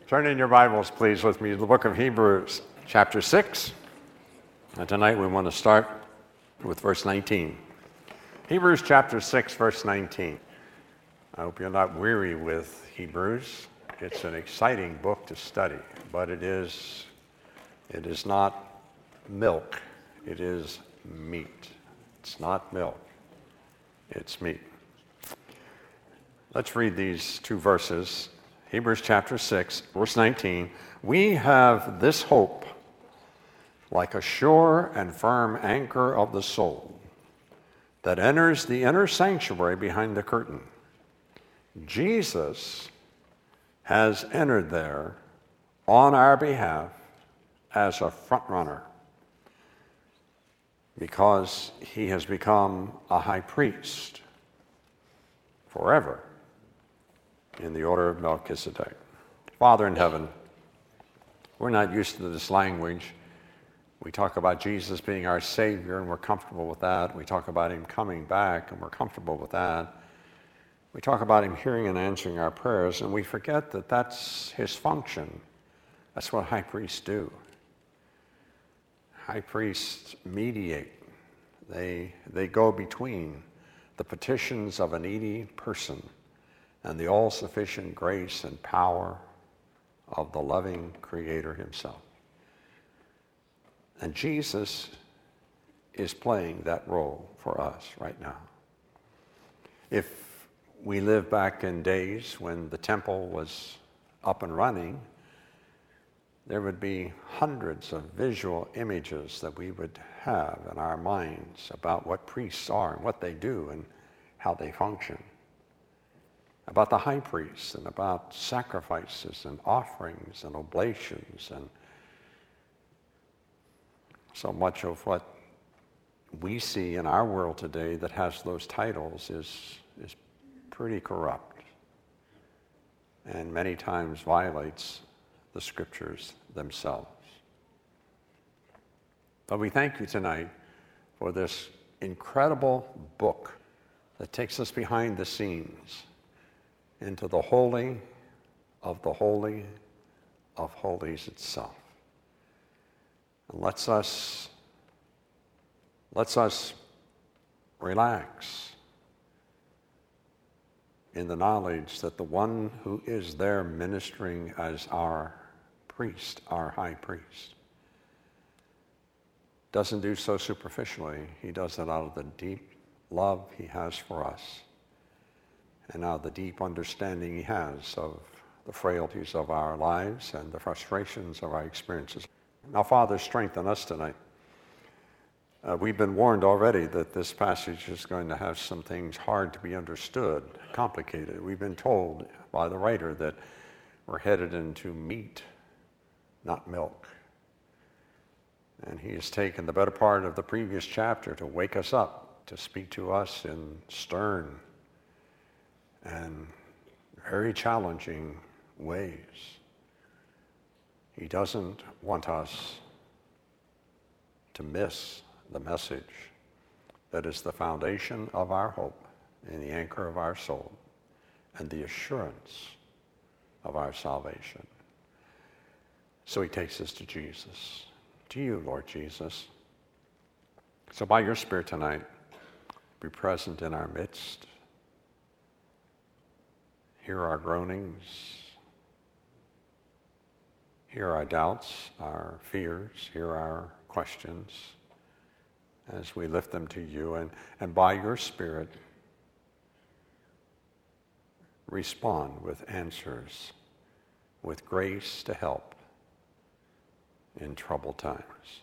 Turn in your Bibles, please, with me to the book of Hebrews, chapter 6. And tonight we want to start with verse 19. Hebrews chapter 6, verse 19. I hope you're not weary with Hebrews. It's an exciting book to study, but it is not milk. It is meat. It's not milk. It's meat. Let's read these two verses. Hebrews chapter 6, verse 19. We have this hope, like a sure and firm anchor of the soul, that enters the inner sanctuary behind the curtain. Jesus has entered there on our behalf as a front runner, because he has become a high priest forever in the order of Melchizedek. Father in heaven, we're not used to this language. We talk about Jesus being our Savior, and we're comfortable with that. We talk about him coming back, and we're comfortable with that. We talk about him hearing and answering our prayers, and we forget that that's his function. That's what high priests do. High priests mediate. They go between the petitions of a needy person and the all-sufficient grace and power of the loving Creator himself. And Jesus is playing that role for us right now. If we live back in days when the temple was up and running, there would be hundreds of visual images that we would have in our minds about what priests are and what they do and how they function. About the high priest and about sacrifices and offerings and oblations, and so much of what we see in our world today that has those titles is pretty corrupt and many times violates the scriptures themselves. But we thank you tonight for this incredible book that takes us behind the scenes into the holy of holies itself. And lets us relax in the knowledge that the one who is there ministering as our priest, our high priest, doesn't do so superficially. He does it out of the deep love he has for us, and now the deep understanding he has of the frailties of our lives and the frustrations of our experiences. Now, Father, strengthen us tonight. We've been warned already that this passage is going to have some things hard to be understood, complicated. We've been told by the writer that we're headed into meat, not milk. And he has taken the better part of the previous chapter to wake us up, to speak to us in stern and very challenging ways. He doesn't want us to miss the message that is the foundation of our hope and the anchor of our soul and the assurance of our salvation. So he takes us to Jesus, to you, Lord Jesus. So by your Spirit tonight, be present in our midst. Hear our groanings. Hear our doubts, our fears. Hear our questions as we lift them to you. And by your Spirit, respond with answers, with grace to help in troubled times.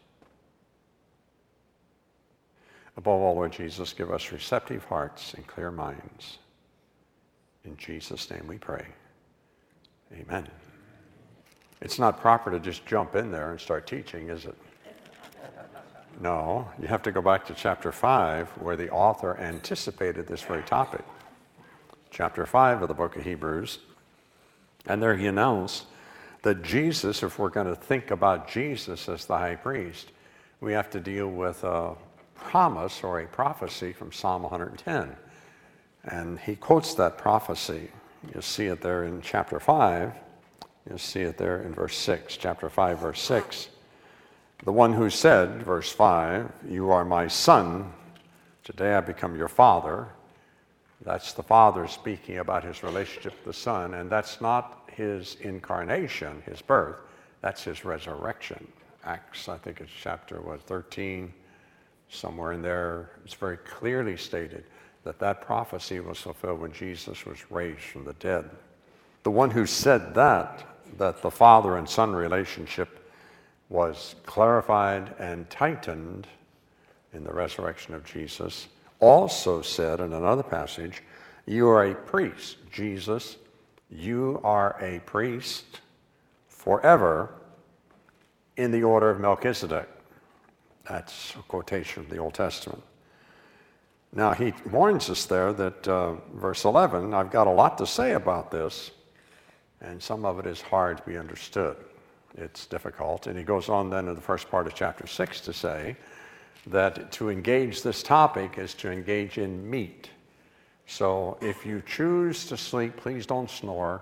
Above all, Lord Jesus, give us receptive hearts and clear minds. In Jesus' name we pray. Amen. It's not proper to just jump in there and start teaching, is it? No, you have to go back to chapter 5, where the author anticipated this very topic. Chapter 5 of the book of Hebrews. And there he announced that Jesus, if we're going to think about Jesus as the high priest, we have to deal with a promise or a prophecy from Psalm 110. And he quotes that prophecy. You'll see it there in chapter 5. You'll see it there in verse 6, chapter 5, verse 6. The one who said, verse 5, "You are my son, today I become your father." That's the Father speaking about his relationship with the Son, and that's not his incarnation, his birth. That's his resurrection. Acts, I think it's chapter 13, somewhere in there. It's very clearly stated that that prophecy was fulfilled when Jesus was raised from the dead. The one who said that the Father and Son relationship was clarified and tightened in the resurrection of Jesus, also said in another passage, "You are a priest." Jesus, you are a priest forever in the order of Melchizedek. That's a quotation from the Old Testament. Now, he warns us there that, verse 11, I've got a lot to say about this, and some of it is hard to be understood. It's difficult. And he goes on then in the first part of chapter 6 to say that to engage this topic is to engage in meat. So if you choose to sleep, please don't snore.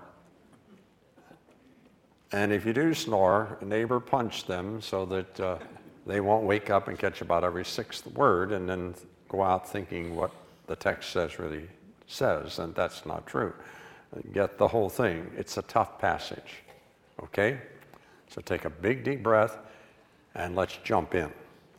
And if you do snore, a neighbor punch them so that they won't wake up and catch about every sixth word and then go out thinking what the text says really says, and that's not true. Get the whole thing. It's a tough passage, okay? So take a big, deep breath, and let's jump in.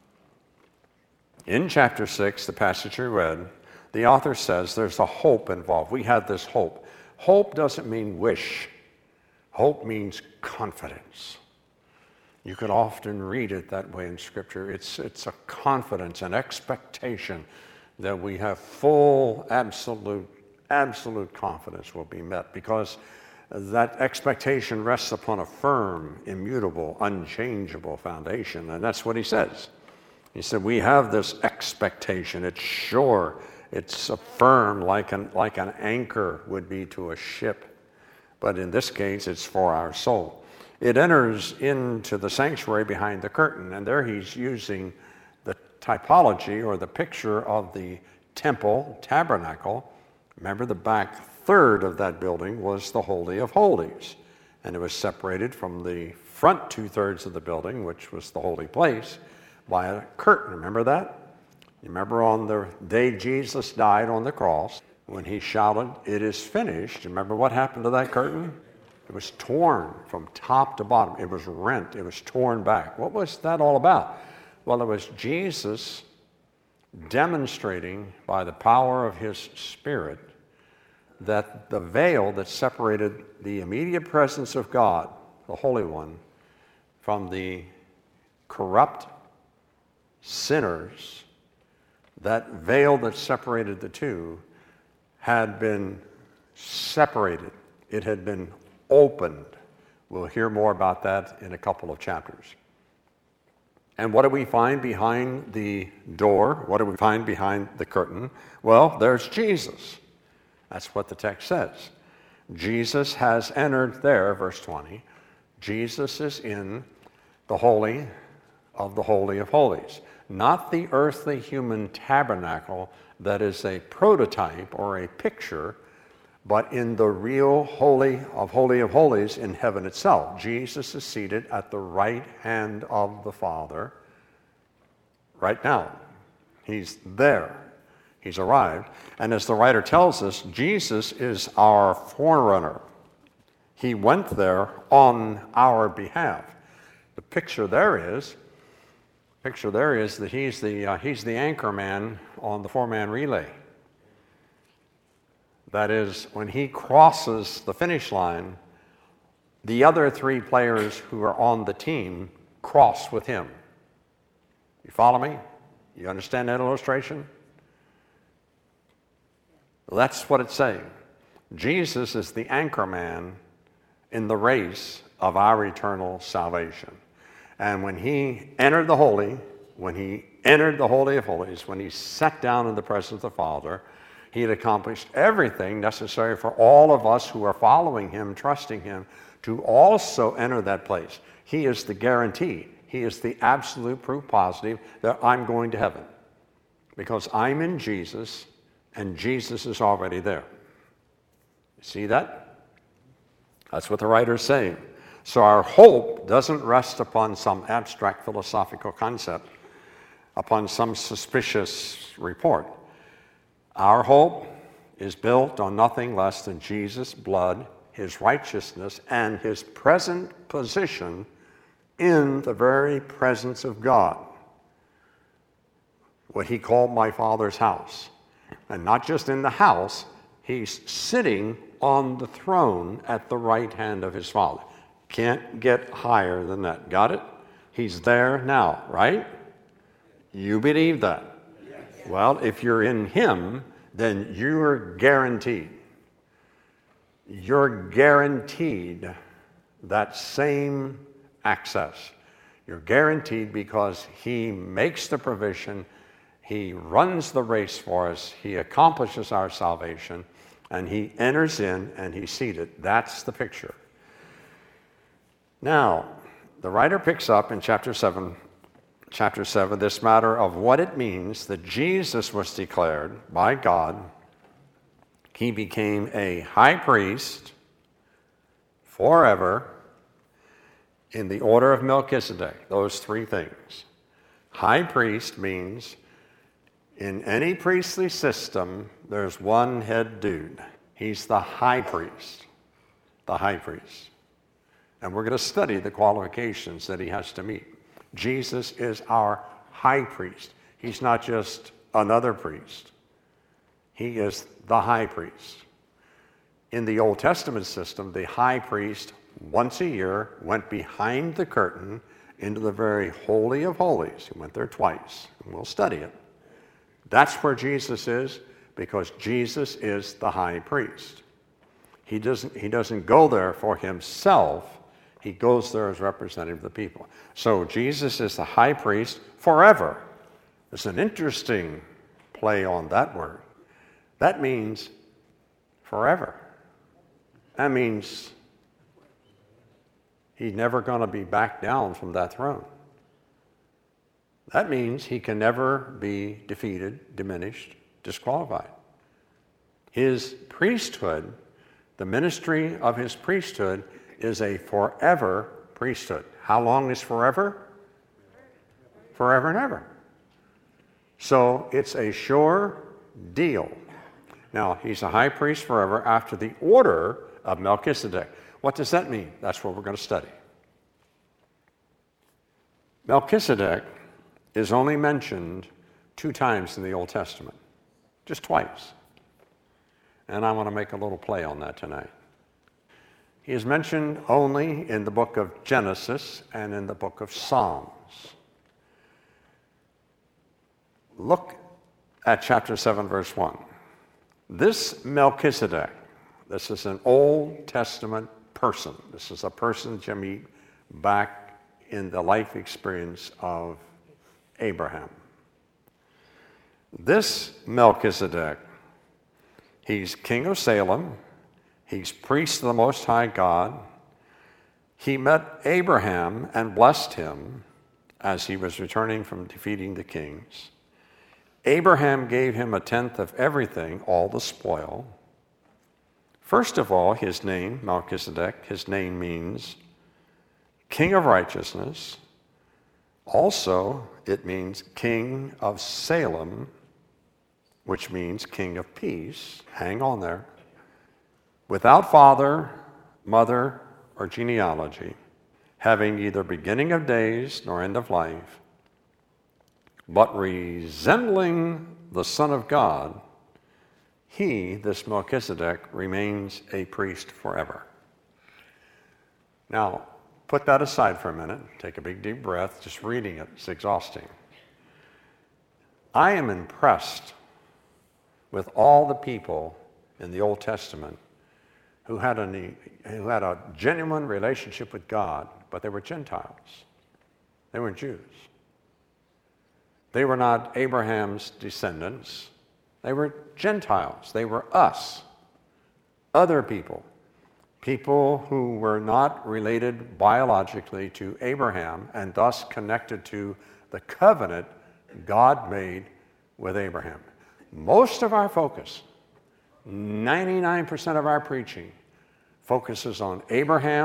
In chapter 6, the passage we read, the author says there's a hope involved. We have this hope. Hope doesn't mean wish. Hope means confidence. You can often read it that way in Scripture. It's a confidence, an expectation that we have full, absolute confidence will be met, because that expectation rests upon a firm, immutable, unchangeable foundation. And that's what he says. He said, we have this expectation. It's sure. It's firm, like an anchor would be to a ship. But in this case, it's for our soul. It enters into the sanctuary behind the curtain, and there he's using the typology or the picture of the temple, tabernacle. Remember, the back third of that building was the Holy of Holies, and it was separated from the front two-thirds of the building, which was the holy place, by a curtain. Remember that? You remember on the day Jesus died on the cross, when he shouted, "It is finished," remember what happened to that curtain? It was torn from top to bottom. It was rent. It was torn back. What was that all about? Well, it was Jesus demonstrating by the power of his Spirit that the veil that separated the immediate presence of God, the Holy One, from the corrupt sinners, that veil that separated the two had been separated. It had been opened. We'll hear more about that in a couple of chapters. And what do we find behind the door? What do we find behind the curtain? Well, there's Jesus. That's what the text says. Jesus has entered there, verse 20. Jesus is in the Holy of Holies. Not the earthly human tabernacle that is a prototype or a picture, but in the real Holy of Holies in heaven itself. Jesus is seated at the right hand of the Father right now. He's there. He's arrived. And as the writer tells us, Jesus is our forerunner. He went there on our behalf. The picture there is that he's the anchor man on the four-man relay. That is, when he crosses the finish line, the other three players who are on the team cross with him. You follow me? You understand that illustration? Well, that's what it's saying. Jesus is the anchor man in the race of our eternal salvation. And when he entered the Holy of Holies, when he sat down in the presence of the Father, he had accomplished everything necessary for all of us who are following him, trusting him, to also enter that place. He is the guarantee. He is the absolute proof positive that I'm going to heaven, because I'm in Jesus and Jesus is already there. See that? That's what the writer's saying. So our hope doesn't rest upon some abstract philosophical concept, upon some suspicious report. Our hope is built on nothing less than Jesus' blood, his righteousness, and his present position in the very presence of God. What he called my Father's house. And not just in the house, he's sitting on the throne at the right hand of his Father. Can't get higher than that. Got it? He's there now, right? You believe that? Yes. Well, if you're in him, then you're guaranteed. You're guaranteed that same access. You're guaranteed because he makes the provision, he runs the race for us, he accomplishes our salvation, and he enters in and he's seated. That's the picture. Now, the writer picks up in chapter 7, this matter of what it means that Jesus was declared by God. He became a high priest forever in the order of Melchizedek. Those three things. High priest means in any priestly system, there's one head dude. He's the high priest. The high priest. And we're going to study the qualifications that he has to meet. Jesus is our high priest. He's not just another priest. He is the high priest. In the Old Testament system, the high priest once a year went behind the curtain into the very Holy of Holies. He went there twice, and we'll study it. That's where Jesus is, because Jesus is the high priest. He doesn't go there for himself. He goes there as representative of the people. So Jesus is the high priest forever. It's an interesting play on that word. That means forever. That means he's never going to be back down from that throne. That means he can never be defeated, diminished, disqualified. His priesthood, the ministry of his priesthood, is a forever priesthood. How long is forever? Forever and ever. So it's a sure deal. Now, he's a high priest forever after the order of Melchizedek. What does that mean? That's what we're going to study. Melchizedek is only mentioned 2 times in the Old Testament. Just twice. And I want to make a little play on that tonight. He is mentioned only in the book of Genesis and in the book of Psalms. Look at chapter 7, verse 1. This Melchizedek, this is an Old Testament person. This is a person that you meet back in the life experience of Abraham. This Melchizedek, he's king of Salem. He's priest of the Most High God. He met Abraham and blessed him as he was returning from defeating the kings. Abraham gave him 1/10 of everything, all the spoil. First of all, his name, Melchizedek, his name means King of Righteousness. Also, it means King of Salem, which means King of Peace. Hang on there. Without father, mother, or genealogy, having neither beginning of days nor end of life, but resembling the Son of God, he, this Melchizedek, remains a priest forever. Now, put that aside for a minute. Take a big deep breath. Just reading it is exhausting. I am impressed with all the people in the Old Testament who had a genuine relationship with God, but they were Gentiles. They weren't Jews. They were not Abraham's descendants. They were Gentiles. They were us, other people, people who were not related biologically to Abraham and thus connected to the covenant God made with Abraham. Most of our focus, 99% of our preaching, focuses on Abraham,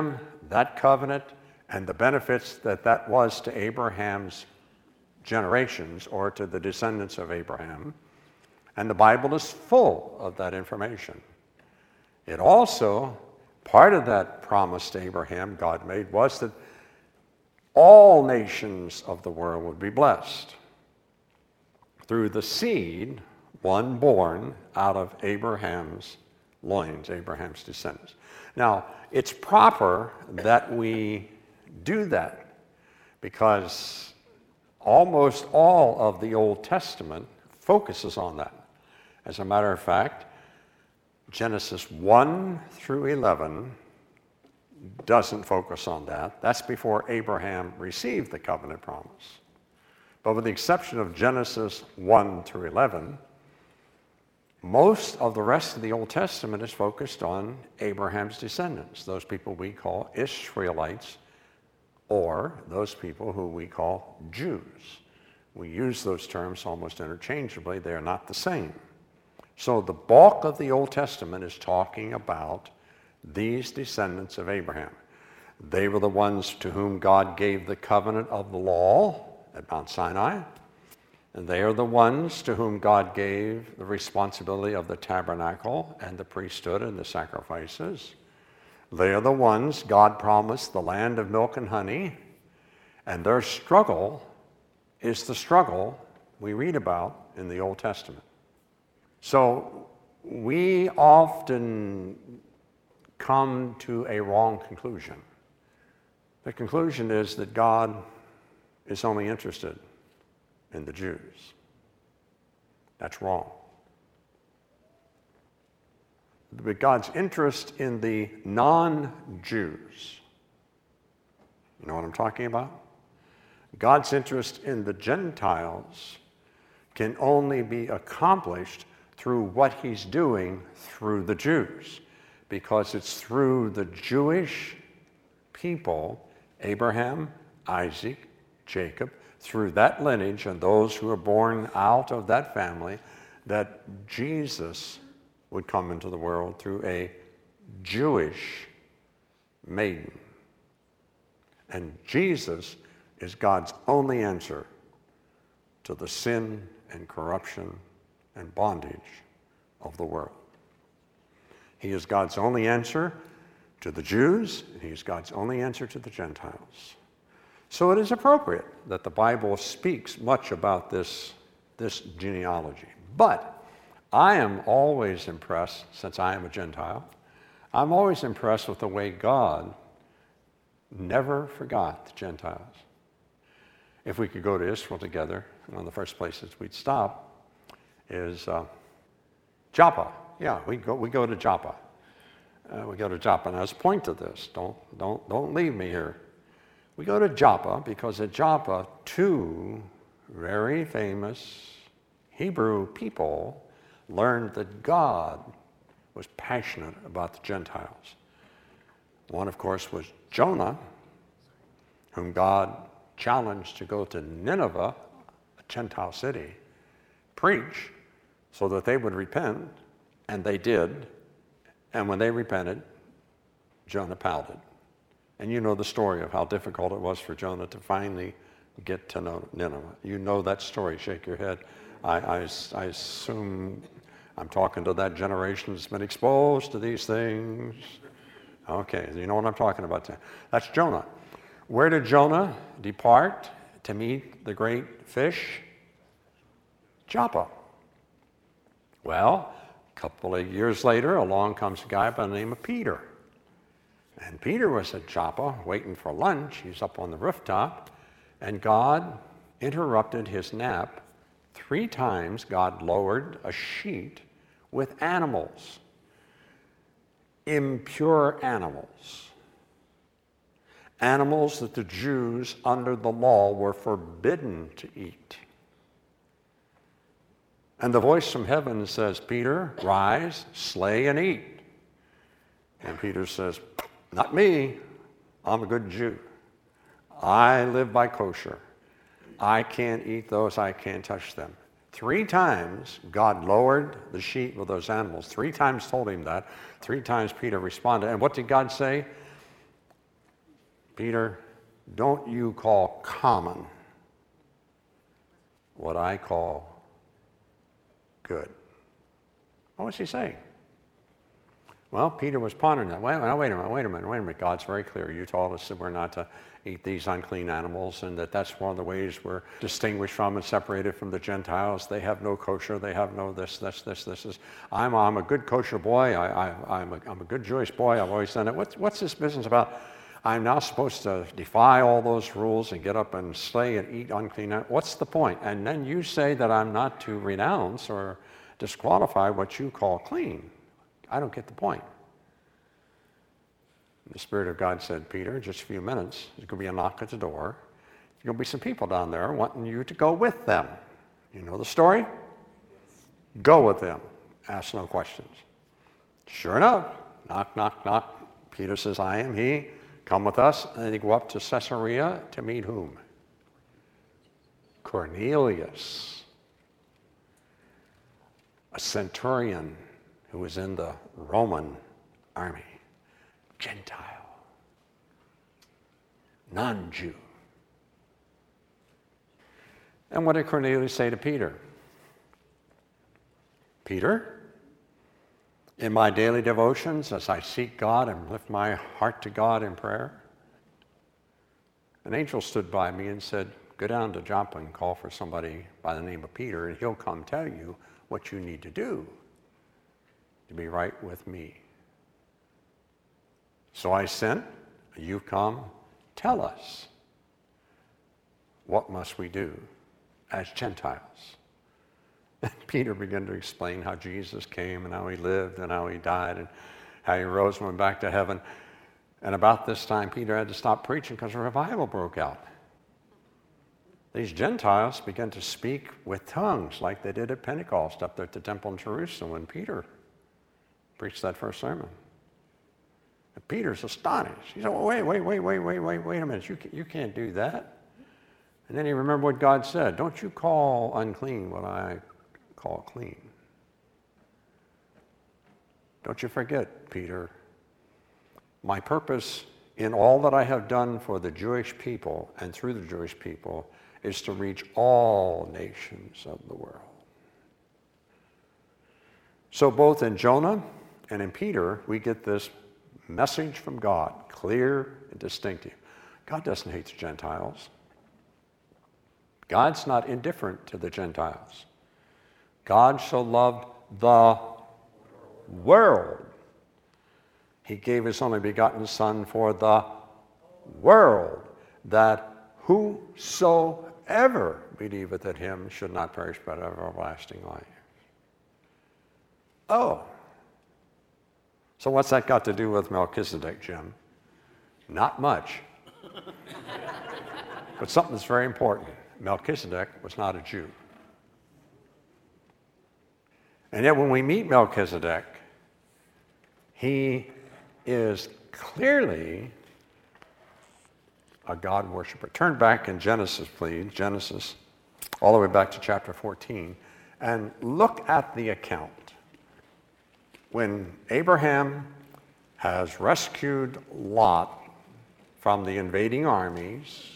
that covenant and the benefits that was to Abraham's generations or to the descendants of Abraham. And the Bible is full of that information. It also, part of that promise to Abraham God made was that all nations of the world would be blessed through the seed, one born out of Abraham's loins, Abraham's descendants. Now, it's proper that we do that because almost all of the Old Testament focuses on that. As a matter of fact, Genesis 1 through 11 doesn't focus on that. That's before Abraham received the covenant promise. But with the exception of Genesis 1 through 11, most of the rest of the Old Testament is focused on Abraham's descendants, those people we call Israelites, or those people who we call Jews. We use those terms almost interchangeably. They are not the same. So the bulk of the Old Testament is talking about these descendants of Abraham. They were the ones to whom God gave the covenant of the law at Mount Sinai. And they are the ones to whom God gave the responsibility of the tabernacle and the priesthood and the sacrifices. They are the ones God promised the land of milk and honey. And their struggle is the struggle we read about in the Old Testament. So we often come to a wrong conclusion. The conclusion is that God is only interested in the Jews. That's wrong. But God's interest in the non-Jews, you know what I'm talking about? God's interest in the Gentiles can only be accomplished through what he's doing through the Jews, because it's through the Jewish people, Abraham, Isaac, Jacob, through that lineage and those who are born out of that family, that Jesus would come into the world through a Jewish maiden. And Jesus is God's only answer to the sin and corruption and bondage of the world. He is God's only answer to the Jews, and he is God's only answer to the Gentiles. So it is appropriate that the Bible speaks much about this genealogy. But I am always impressed, since I am a Gentile, I'm always impressed with the way God never forgot the Gentiles. If we could go to Israel together, one of the first places we'd stop is Joppa. Yeah, we go to Joppa. We go to Joppa. Now, there's a point to this. Don't leave me here. We go to Joppa because at Joppa, two very famous Hebrew people learned that God was passionate about the Gentiles. One, of course, was Jonah, whom God challenged to go to Nineveh, a Gentile city, preach so that they would repent, and they did. And when they repented, Jonah pouted. And you know the story of how difficult it was for Jonah to finally get to know Nineveh. You know that story. Shake your head. I assume I'm talking to that generation that's been exposed to these things. Okay, you know what I'm talking about. That's Jonah. Where did Jonah depart to meet the great fish? Joppa. Well, a couple of years later, along comes a guy by the name of Peter. And Peter was at Joppa waiting for lunch. He's up on the rooftop, and God interrupted his nap. 3 times God lowered a sheet with animals, impure animals, animals that the Jews under the law were forbidden to eat. And the voice from heaven says, Peter, rise, slay and eat. And Peter says, not me. I'm a good Jew. I live by kosher. I can't eat those. I can't touch them. 3 times God lowered the sheet with those animals. 3 times told him that. 3 times Peter responded. And what did God say? Peter, don't you call common what I call good. What was he saying? Well, Peter was pondering that. Wait a minute. God's very clear. You told us that we're not to eat these unclean animals, and that's one of the ways we're distinguished from and separated from the Gentiles. They have no kosher. They have no this. I'm a good kosher boy. I'm a good Jewish boy. I've always done it. What's this business about? I'm now supposed to defy all those rules and get up and slay and eat unclean animals. What's the point? And then you say that I'm not to renounce or disqualify what you call clean. I don't get the point. The Spirit of God said, Peter, in just a few minutes, there's going to be a knock at the door. There's going to be some people down there wanting you to go with them. You know the story? Go with them. Ask no questions. Sure enough, knock, knock, knock. Peter says, I am he. Come with us. And they go up to Caesarea to meet whom? Cornelius, a centurion who was in the Roman army, Gentile, non-Jew. And what did Cornelius say to Peter? Peter, in my daily devotions, as I seek God and lift my heart to God in prayer, an angel stood by me and said, go down to Joppa and call for somebody by the name of Peter, and he'll come tell you what you need to do to be right with me. So I sent, you come, tell us, what must we do as Gentiles? And Peter began to explain how Jesus came and how he lived and how he died and how he rose and went back to heaven. And about this time, Peter had to stop preaching because a revival broke out. These Gentiles began to speak with tongues like they did at Pentecost up there at the temple in Jerusalem when Peter preached that first sermon. And Peter's astonished. He said, well, wait a minute. You can't do that. And then he remembered what God said. Don't you call unclean what I call clean. Don't you forget, Peter, my purpose in all that I have done for the Jewish people and through the Jewish people is to reach all nations of the world. So both in Jonah and in Peter, we get this message from God, clear and distinctive. God doesn't hate the Gentiles. God's not indifferent to the Gentiles. God so loved the world. He gave his only begotten Son for the world, that whosoever believeth in him should not perish but have everlasting life. Oh. So what's that got to do with Melchizedek, Jim? Not much. But something that's very important. Melchizedek was not a Jew. And yet when we meet Melchizedek, he is clearly a God worshiper. Turn back in Genesis, please. Genesis, all the way back to chapter 14, and look at the account. When Abraham has rescued Lot from the invading armies,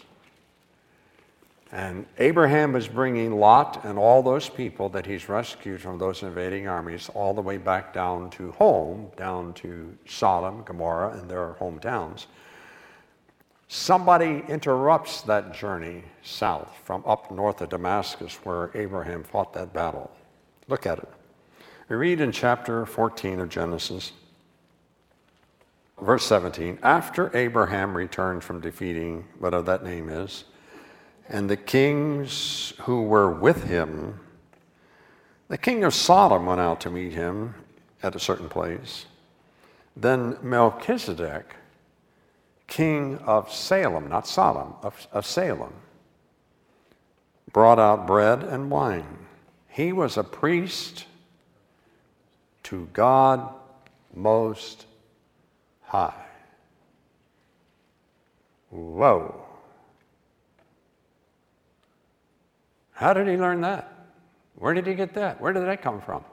and Abraham is bringing Lot and all those people that he's rescued from those invading armies all the way back down to home, down to Sodom, Gomorrah, and their hometowns. Somebody interrupts that journey south from up north of Damascus where Abraham fought that battle. Look at it. We read in chapter 14 of Genesis, verse 17, after Abraham returned from defeating whatever that name is, and the kings who were with him, the king of Sodom went out to meet him at a certain place. Then Melchizedek, king of Salem, not Sodom, of Salem, brought out bread and wine. He was a priest to God Most High. Whoa. How did he learn that? Where did he get that? Where did that come from?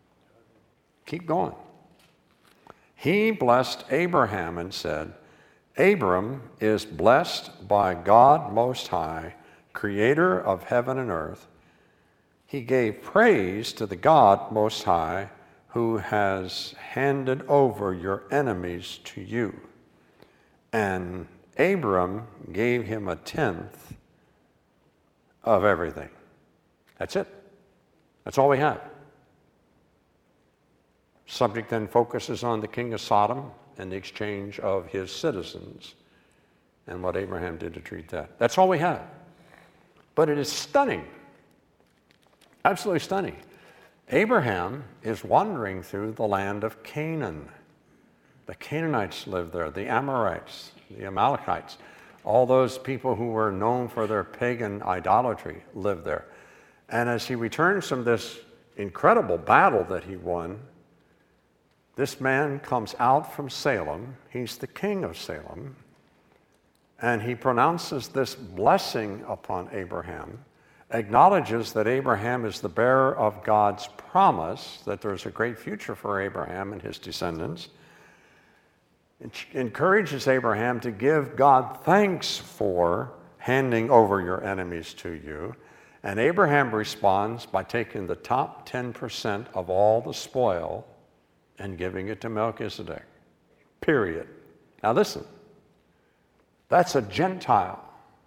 Keep going. He blessed Abraham and said, Abram is blessed by God Most High, creator of heaven and earth. He gave praise to the God Most High, who has handed over your enemies to you. And Abram gave him a tenth of everything. That's it. That's all we have. Subject then focuses on the king of Sodom and the exchange of his citizens and what Abraham did to treat that. That's all we have. But it is stunning, absolutely stunning. Abraham is wandering through the land of Canaan. The Canaanites lived there, the Amorites, the Amalekites, all those people who were known for their pagan idolatry lived there. And as he returns from this incredible battle that he won, this man comes out from Salem. He's the king of Salem. And he pronounces this blessing upon Abraham, acknowledges that Abraham is the bearer of God's promise, that there's a great future for Abraham and his descendants, encourages Abraham to give God thanks for handing over your enemies to you. And Abraham responds by taking the top 10% of all the spoil and giving it to Melchizedek. Period. Now listen, that's a Gentile.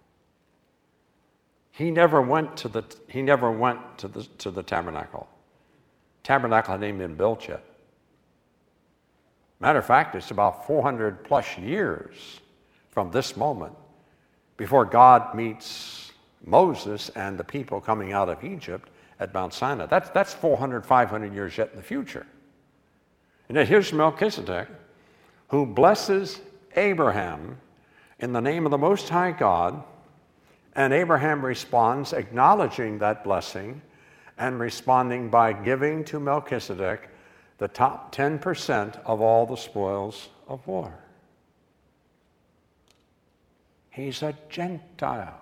He never went to the tabernacle. Tabernacle hadn't even been built yet. Matter of fact, it's about 400 plus years from this moment before God meets Moses and the people coming out of Egypt at Mount Sinai. That's 400, 500 years yet in the future. And then here's Melchizedek, who blesses Abraham in the name of the Most High God, and Abraham responds, acknowledging that blessing and responding by giving to Melchizedek the top 10% of all the spoils of war. He's a Gentile.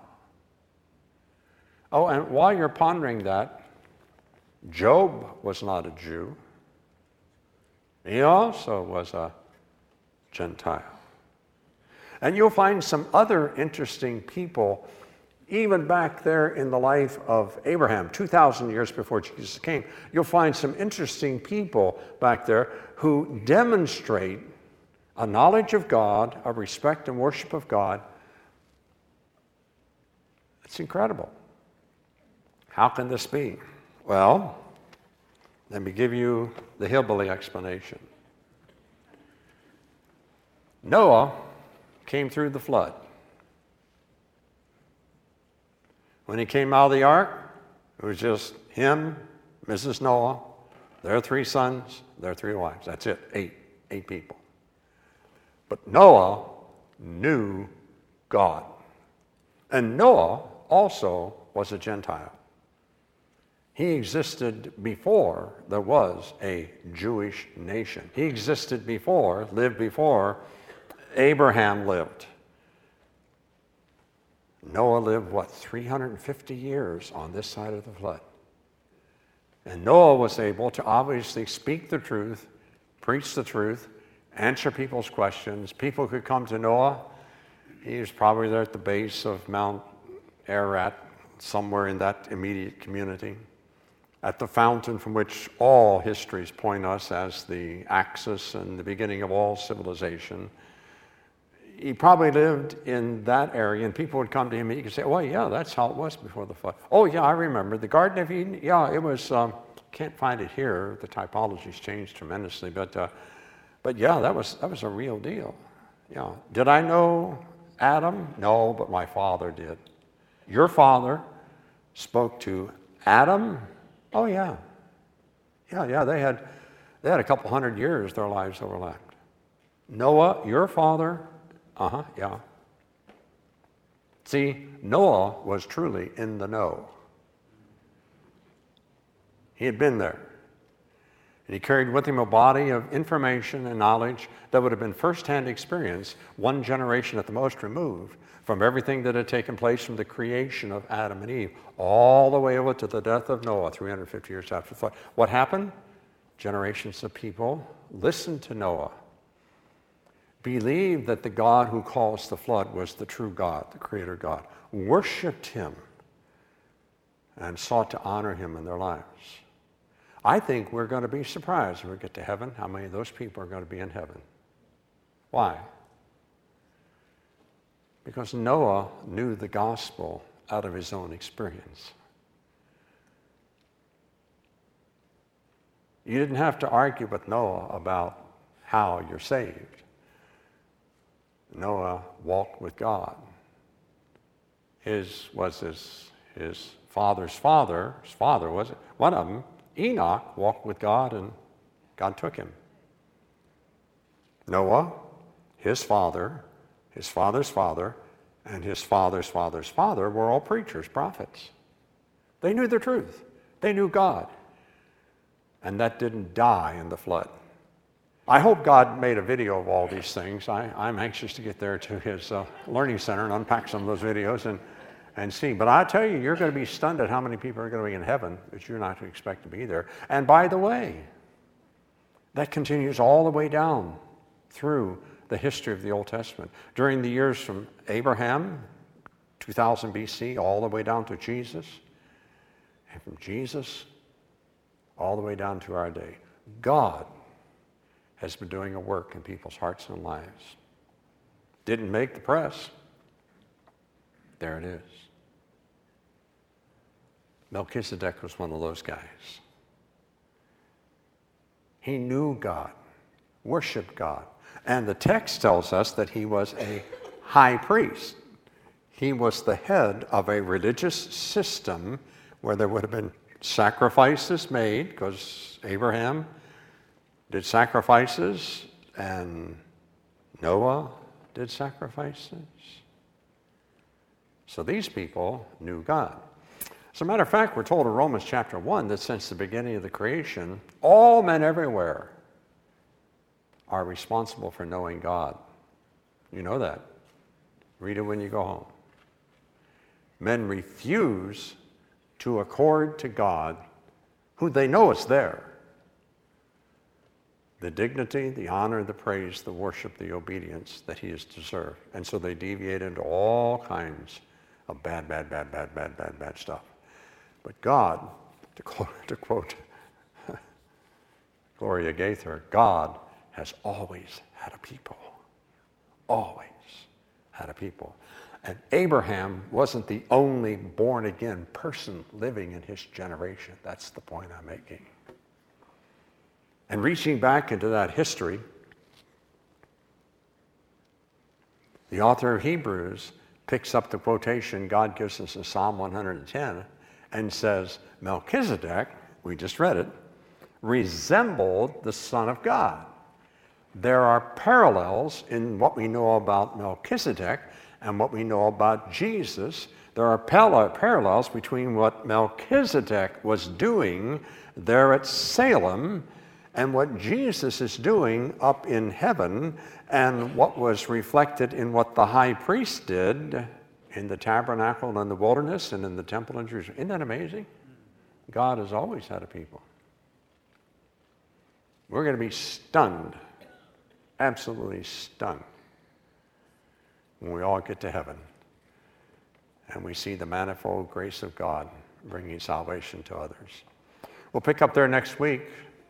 Oh, and while you're pondering that, Job was not a Jew. He also was a Gentile. And you'll find some other interesting people, even back there in the life of Abraham, 2,000 years before Jesus came. You'll find some interesting people back there who demonstrate a knowledge of God, a respect and worship of God. It's incredible. How can this be? Well, let me give you the hillbilly explanation. Noah came through the flood. When he came out of the ark, it was just him, Mrs. Noah, their 3 sons, their 3 wives. That's it, 8 people. But Noah knew God. And Noah also was a Gentile. He existed before there was a Jewish nation. He existed before, lived before Abraham lived. Noah lived, 350 years on this side of the flood. And Noah was able to obviously speak the truth, preach the truth, answer people's questions. People could come to Noah. He was probably there at the base of Mount Ararat, somewhere in that immediate community, at the fountain from which all histories point us as the axis and the beginning of all civilization. He probably lived in that area, and people would come to him and he could say, well, yeah, that's how it was before the flood. Oh, yeah, I remember. The Garden of Eden, yeah, it was, can't find it here. The typology's changed tremendously, but yeah, that was a real deal. Yeah. Did I know Adam? No, but my father did. Your father spoke to Adam? Oh, yeah. Yeah, they had a couple hundred years their lives overlapped. Noah, your father? Yeah. See, Noah was truly in the know. He had been there. And he carried with him a body of information and knowledge that would have been firsthand experience, 1 generation at the most removed from everything that had taken place from the creation of Adam and Eve, all the way over to the death of Noah, 350 years after the flood. What happened? Generations of people listened to Noah. believed that the God who caused the flood was the true God, the Creator God, worshiped him, and sought to honor him in their lives. I think we're going to be surprised when we get to heaven how many of those people are going to be in heaven. Why? Because Noah knew the gospel out of his own experience. You didn't have to argue with Noah about how you're saved. Noah walked with God. His father's father was it? One of them, Enoch, walked with God and God took him. Noah, his father's father, and his father's father's father were all preachers, prophets. They knew the truth. They knew God. And that didn't die in the flood. I hope God made a video of all these things. I'm anxious to get there to his learning center and unpack some of those videos and see. But I tell you, you're going to be stunned at how many people are going to be in heaven that you're not to expect to be there. And by the way, that continues all the way down through the history of the Old Testament. During the years from Abraham, 2000 BC, all the way down to Jesus, and from Jesus all the way down to our day, God has been doing a work in people's hearts and lives. Didn't make the press. There it is. Melchizedek was one of those guys. He knew God, worshiped God. And the text tells us that he was a high priest. He was the head of a religious system where there would have been sacrifices made, because Abraham did sacrifices and Noah did sacrifices. So these people knew God. As a matter of fact, we're told in Romans chapter 1 that since the beginning of the creation, all men everywhere are responsible for knowing God. You know that. Read it when you go home. Men refuse to accord to God, who they know is there, the dignity, the honor, the praise, the worship, the obedience that he is deserved. And so they deviate into all kinds of bad stuff. But God, to quote Gloria Gaither, God has always had a people. Always had a people. And Abraham wasn't the only born-again person living in his generation. That's the point I'm making. And reaching back into that history, the author of Hebrews picks up the quotation God gives us in Psalm 110 and says, Melchizedek, we just read it, resembled the Son of God. There are parallels in what we know about Melchizedek and what we know about Jesus. There are parallels between what Melchizedek was doing there at Salem and what Jesus is doing up in heaven, and what was reflected in what the high priest did in the tabernacle in the wilderness and in the temple in Jerusalem. Isn't that amazing? God has always had a people. We're going to be stunned, absolutely stunned, when we all get to heaven and we see the manifold grace of God bringing salvation to others. We'll pick up there next week.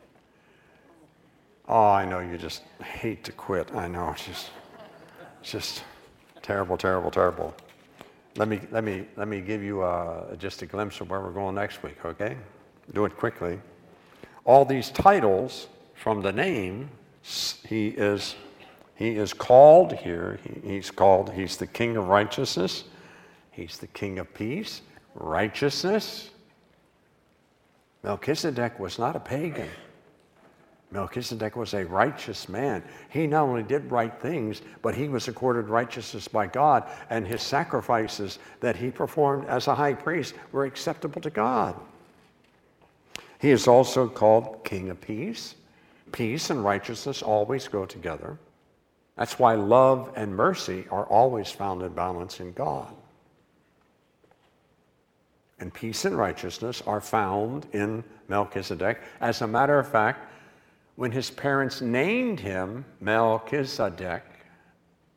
Oh, I know you just hate to quit. I know, it's just terrible, terrible, terrible. Let me give you just a glimpse of where we're going next week, okay? Do it quickly. All these titles from the name, he is called here. He's the King of Righteousness. He's the King of Peace, righteousness. Melchizedek was not a pagan. Melchizedek was a righteous man. He not only did right things, but he was accorded righteousness by God, and his sacrifices that he performed as a high priest were acceptable to God. He is also called King of Peace. Peace and righteousness always go together. That's why love and mercy are always found in balance in God. And peace and righteousness are found in Melchizedek. As a matter of fact, when his parents named him Melchizedek,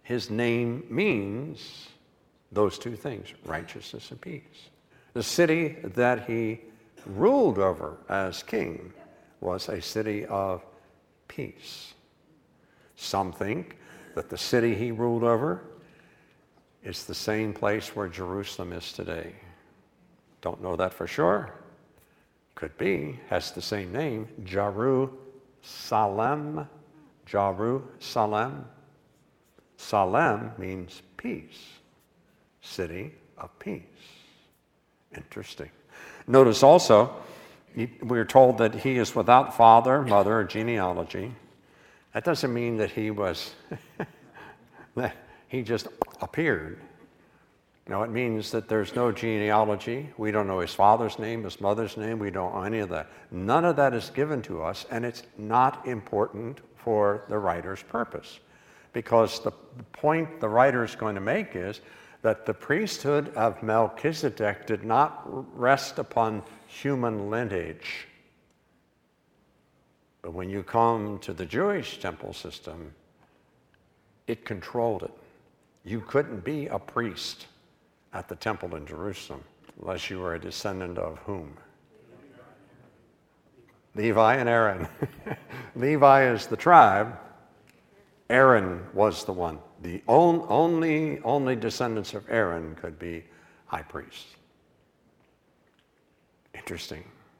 His name means those two things, righteousness and peace. The city that he ruled over as king was a city of peace. Some think that the city he ruled over is the same place where Jerusalem is today. Don't know that for sure. Could be. Has the same name, Jerusalem. Jerusalem. Salem means peace. City of peace. Interesting. Notice also, we're told that he is without father, mother, or genealogy. That doesn't mean that he was, he just appeared. No, it means that there's no genealogy. We don't know his father's name, his mother's name. We don't know any of that. None of that is given to us, and it's not important for the writer's purpose. Because the point the writer is going to make is that the priesthood of Melchizedek did not rest upon human lineage. But when you come to the Jewish temple system, it controlled it. You couldn't be a priest at the temple in Jerusalem unless you were a descendant of whom? Levi and Aaron. Levi is the tribe. Aaron was the one. The only descendants of Aaron could be high priests. Interesting.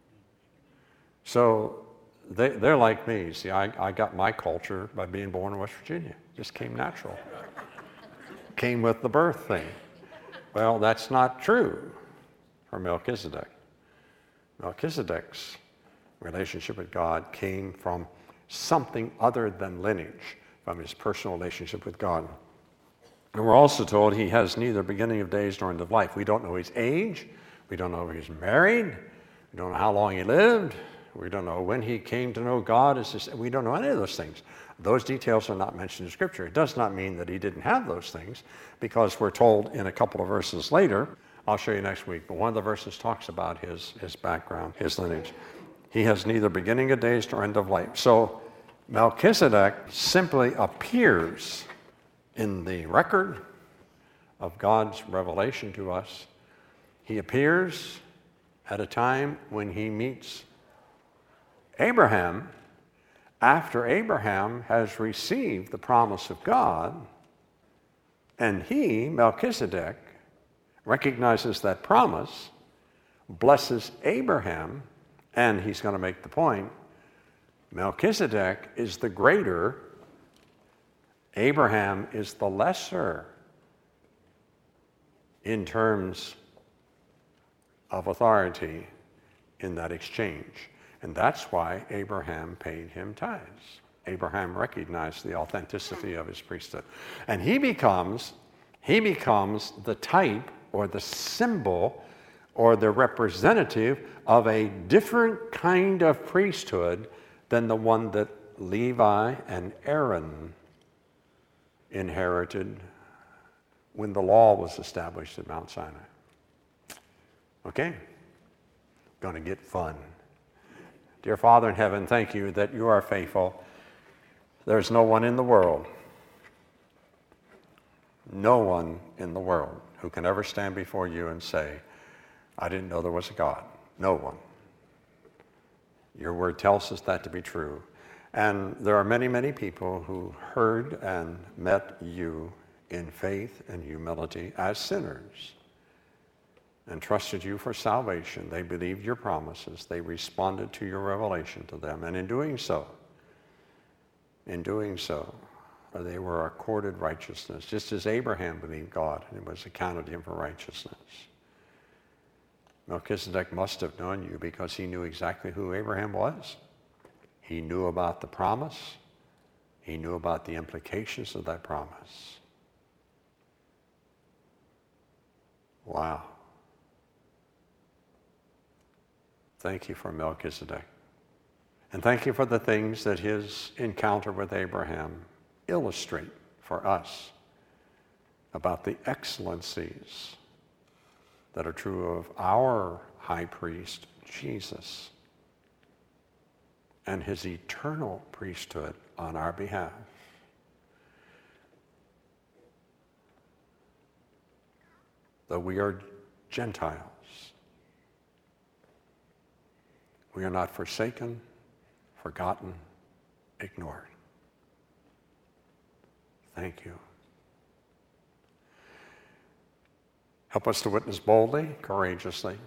So they're like me. See, I got my culture by being born in West Virginia. Just came natural. Came with the birth thing. Well, that's not true for Melchizedek. Melchizedek's relationship with God came from something other than lineage, from his personal relationship with God. And we're also told he has neither beginning of days nor end of life. We don't know his age. We don't know if he's married. We don't know how long he lived. We don't know when he came to know God. We don't know any of those things. Those details are not mentioned in Scripture. It does not mean that he didn't have those things, because we're told in a couple of verses later, I'll show you next week, but one of the verses talks about his background, his lineage. He has neither beginning of days nor end of life. So Melchizedek simply appears in the record of God's revelation to us. He appears at a time when he meets Abraham, after Abraham has received the promise of God, and he, Melchizedek, recognizes that promise, blesses Abraham, and he's going to make the point, Melchizedek is the greater, Abraham is the lesser in terms of authority in that exchange. And that's why Abraham paid him tithes. Abraham recognized the authenticity of his priesthood. And he becomes the type or the symbol or the representative of a different kind of priesthood than the one that Levi and Aaron inherited when the law was established at Mount Sinai. Okay? Going to get fun. Dear Father in heaven, thank you that you are faithful. There's no one in the world who can ever stand before you and say, I didn't know there was a God. No one. Your word tells us that to be true. And there are many, many people who heard and met you in faith and humility as sinners and trusted you for salvation. They believed your promises. They responded to your revelation to them. And in doing so, they were accorded righteousness, just as Abraham believed God, and it was accounted to him for righteousness. Melchizedek must have known you because he knew exactly who Abraham was. He knew about the promise. He knew about the implications of that promise. Wow. Thank you for Melchizedek. And thank you for the things that his encounter with Abraham illustrate for us about the excellencies that are true of our high priest, Jesus, and his eternal priesthood on our behalf. though we are Gentiles, we are not forsaken, forgotten, ignored. Thank you. Help us to witness boldly, courageously,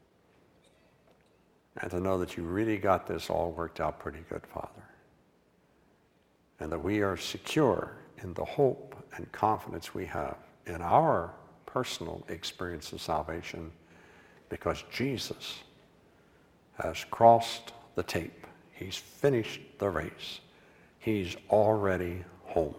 and to know that you really got this all worked out pretty good, Father, and that we are secure in the hope and confidence we have in our personal experience of salvation because Jesus has crossed the tape. He's finished the race. He's already home.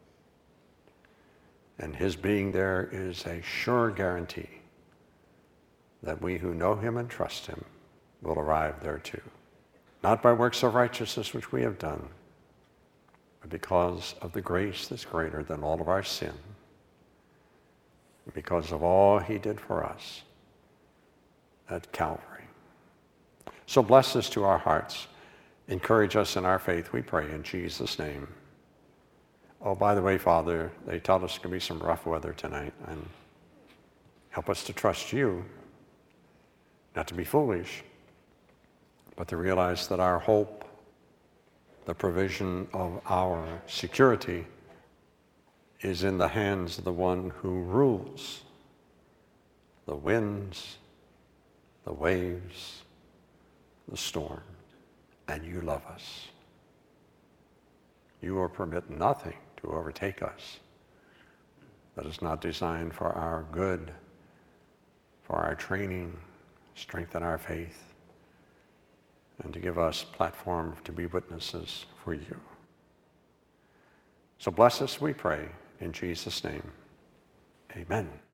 And his being there is a sure guarantee that we who know him and trust him will arrive there too. Not by works of righteousness which we have done, but because of the grace that's greater than all of our sin, because of all he did for us at Calvary. So bless this to our hearts. Encourage us in our faith, we pray in Jesus' name. Oh, by the way, Father, they tell us there's going to be some rough weather tonight, and help us to trust you, not to be foolish, but to realize that our hope, the provision of our security, is in the hands of the one who rules the winds, the waves, the storm, and you love us. You will permit nothing to overtake us that is not designed for our good, for our training, strengthen our faith, and to give us platform to be witnesses for you. So bless us, we pray, in Jesus' name. Amen.